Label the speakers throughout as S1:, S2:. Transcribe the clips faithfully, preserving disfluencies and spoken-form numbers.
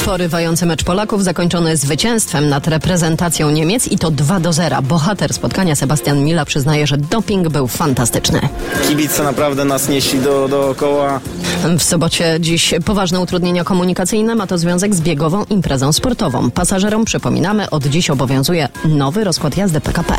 S1: Porywający mecz Polaków zakończony zwycięstwem nad reprezentacją Niemiec i to dwa do zera. Bohater spotkania Sebastian Mila przyznaje, że doping był fantastyczny.
S2: Kibice naprawdę nas nieśli do, dookoła.
S1: W sobocie dziś poważne utrudnienia komunikacyjne, ma to związek z biegową imprezą sportową. Pasażerom, przypominamy, od dziś obowiązuje nowy rozkład jazdy P K P.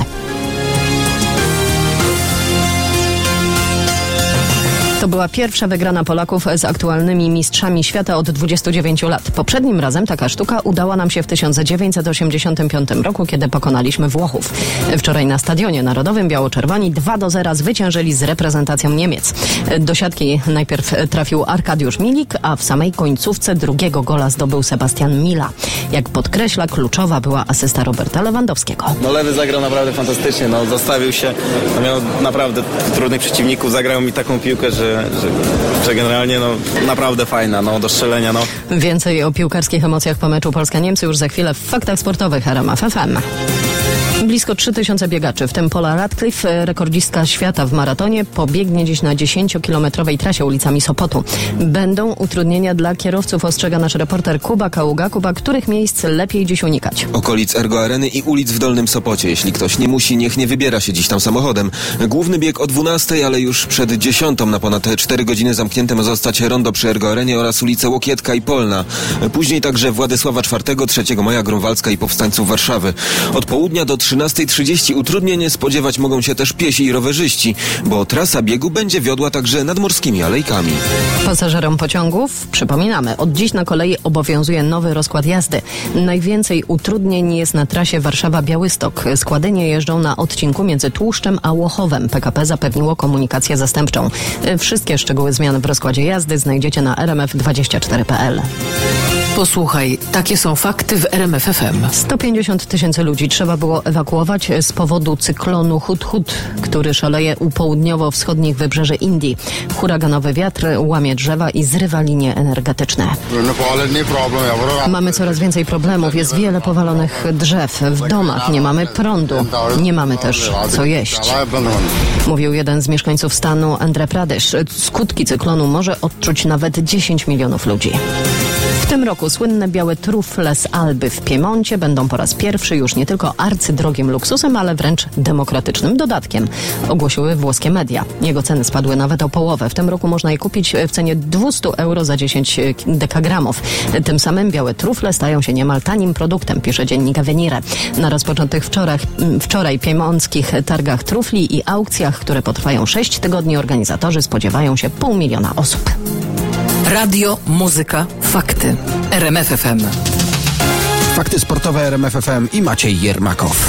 S1: To była pierwsza wygrana Polaków z aktualnymi mistrzami świata od dwudziestu dziewięciu lat. Poprzednim razem taka sztuka udała nam się w tysiąc dziewięćset osiemdziesiątym piątym roku, kiedy pokonaliśmy Włochów. Wczoraj na Stadionie Narodowym biało-czerwoni dwa do zera zwyciężyli z reprezentacją Niemiec. Do siatki najpierw trafił Arkadiusz Milik, a w samej końcówce drugiego gola zdobył Sebastian Mila. Jak podkreśla, kluczowa była asysta Roberta Lewandowskiego.
S2: No lewy zagrał naprawdę fantastycznie, no zostawił się, no miał naprawdę trudnych przeciwników, zagrał mi taką piłkę, że Że, że generalnie no, naprawdę fajna, no, do strzelenia. No.
S1: Więcej o piłkarskich emocjach po meczu Polska-Niemcy już za chwilę w Faktach Sportowych R M F F M. Blisko trzy tysiące biegaczy, w tym Paula Radcliffe, rekordzistka świata w maratonie, pobiegnie dziś na dziesięciokilometrowej trasie ulicami Sopotu. Będą utrudnienia dla kierowców, ostrzega nasz reporter Kuba Kaługa. Kuba, których miejsc lepiej dziś unikać?
S3: Okolic Ergo Areny i ulic w Dolnym Sopocie. Jeśli ktoś nie musi, niech nie wybiera się dziś tam samochodem. Główny bieg o dwunastej, ale już przed dziesiątą na ponad cztery godziny zamknięte ma zostać rondo przy Ergo Arenie oraz ulice Łokietka i Polna. Później także Władysława czwartego, trzeciego maja, Grunwaldzka i Powstańców Warszawy. Od południa do trzynastej trzydzieści utrudnień spodziewać mogą się też piesi i rowerzyści, bo trasa biegu będzie wiodła także nadmorskimi alejkami.
S1: Pasażerom pociągów przypominamy, od dziś na kolei obowiązuje nowy rozkład jazdy. Najwięcej utrudnień jest na trasie Warszawa-Białystok. Składy nie jeżdżą na odcinku między Tłuszczem a Łochowem. P K P zapewniło komunikację zastępczą. Wszystkie szczegóły zmian w rozkładzie jazdy znajdziecie na r m f dwadzieścia cztery kropka p l.
S4: Posłuchaj, takie są fakty w R M F F M.
S1: sto pięćdziesiąt tysięcy ludzi trzeba było ewakuować z powodu cyklonu Hudhud, który szaleje u południowo-wschodnich wybrzeży Indii. Huraganowy wiatr łamie drzewa i zrywa linie energetyczne. Mamy coraz więcej problemów, jest wiele powalonych drzew. W domach nie mamy prądu, nie mamy też co jeść, mówił jeden z mieszkańców stanu Andhra Pradesh. Skutki cyklonu może odczuć nawet dziesięć milionów ludzi. W tym roku słynne białe trufle z Alby w Piemoncie będą po raz pierwszy już nie tylko arcydrogim luksusem, ale wręcz demokratycznym dodatkiem, ogłosiły włoskie media. Jego ceny spadły nawet o połowę. W tym roku można je kupić w cenie dwieście euro za dziesięć dekagramów. Tym samym białe trufle stają się niemal tanim produktem, pisze dziennik Avenire. Na rozpoczętych wczoraj, wczoraj piemonckich targach trufli i aukcjach, które potrwają sześć tygodni, organizatorzy spodziewają się pół miliona osób.
S4: Radio, muzyka, fakty. R M F F M.
S5: Fakty sportowe R M F F M i Maciej Jermakow.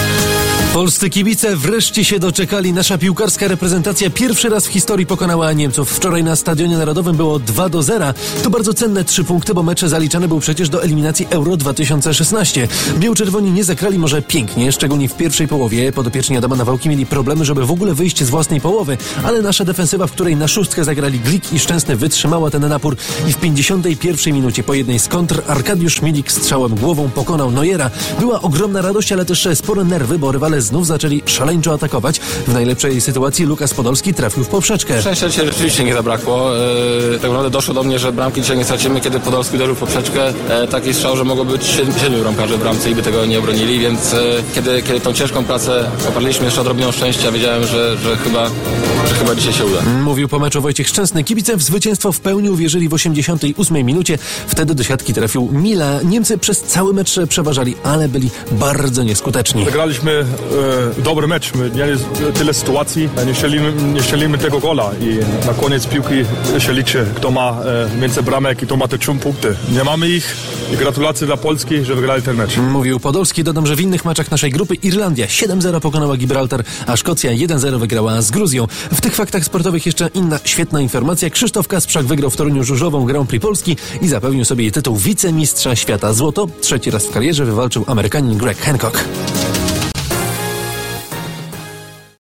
S6: Polscy kibice wreszcie się doczekali. Nasza piłkarska reprezentacja pierwszy raz w historii pokonała Niemców. Wczoraj na Stadionie Narodowym było dwa do zera. To bardzo cenne trzy punkty, bo mecz zaliczany był przecież do eliminacji Euro dwa tysiące szesnaście. Biało-czerwoni nie zagrali może pięknie, szczególnie w pierwszej połowie. Podopieczni Adama Nawałki mieli problemy, żeby w ogóle wyjść z własnej połowy, ale nasza defensywa, w której na szóstkę zagrali Glik i Szczęsny, wytrzymała ten napór i w pięćdziesiątej pierwszej minucie po jednej z kontr Arkadiusz Milik strzałem głową pokonał Neuera. Była ogromna radość, ale też spore nerwy, bo rywale znów zaczęli szaleńczo atakować. W najlepszej sytuacji Lukas Podolski trafił w poprzeczkę.
S7: Szczęścia dzisiaj rzeczywiście nie zabrakło. Yy, tak naprawdę doszło do mnie, że bramki dzisiaj nie stracimy, kiedy Podolski uderzył w poprzeczkę. Yy, taki strzał, że mogło być siedmiu bramkarzy w bramce i by tego nie obronili, więc yy, kiedy, kiedy tą ciężką pracę oparliśmy jeszcze odrobiną szczęścia, wiedziałem, że, że, chyba, że chyba dzisiaj się uda.
S6: Mówił po meczu Wojciech Szczęsny. Kibice w zwycięstwo w pełni uwierzyli w osiemdziesiątej ósmej minucie. Wtedy do siatki trafił Mila. Niemcy przez cały mecz przeważali, ale byli bardzo nieskuteczni.
S8: Zagraliśmy e, dobry mecz. My mieli tyle sytuacji. Nie strzelimy, nie strzelimy tego gola i na koniec piłki się liczy, kto ma e, więcej bramek i kto ma te trzy punkty. Nie mamy ich i gratulacje dla Polski, że wygrali ten mecz.
S6: Mówił Podolski. Dodam, że w innych meczach naszej grupy Irlandia siedem zero pokonała Gibraltar, a Szkocja jeden zero wygrała z Gruzją. W tych faktach sportowych jeszcze inna świetna informacja. Krzysztof Kasprzak wygrał w Toruniu żużlową Grand Prix Polski i zapewnił sobie tytuł wicemistrza świata. Złoto trzeci raz w karierze wywalczył Amerykanin Greg Hancock.